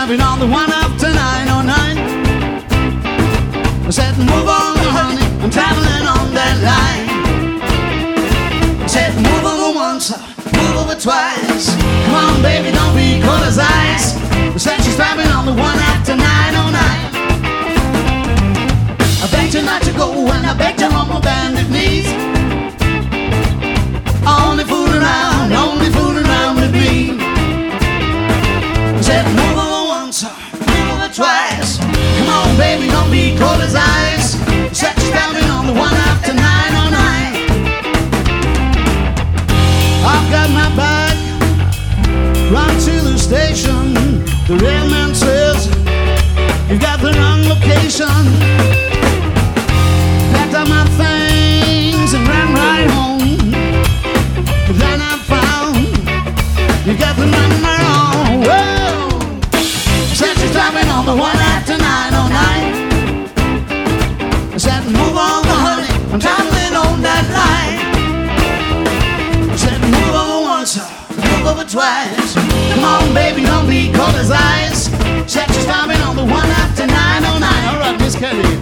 driving on the one after 909. I said, move on, honey, I'm traveling on that line. I said, move over once, move over twice. Come on, baby, don't be cold as ice. I said, she's driving on the one after 909. I begged her not to go and I begged her on my bended knees. Only fooling around with me. I said, move over once, move over twice. Come on, baby, don't be cold as ice. I said, she's driving on the one after 909. I've got my bag, run to the station. The railman says, you've got the wrong location. Packed up my things and ran right home. Then I found you got the number wrong. Whoa. Said she's driving on the one after 909. I said, move on, honey, I'm traveling on that line. I said, move over once, move over twice. Come on, baby, don't be cold as ice. Said she's driving on the one after 909. All right, Miss Kelly.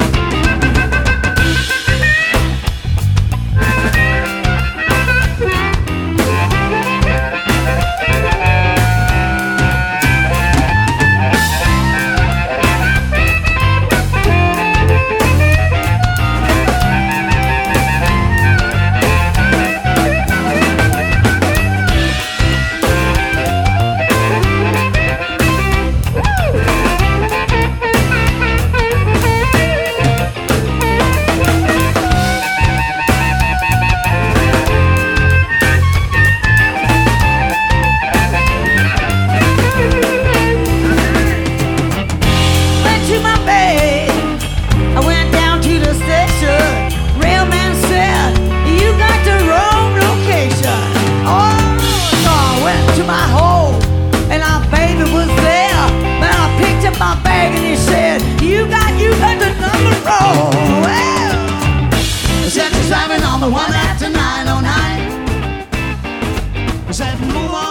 Driving on the one after 909. I said, move on.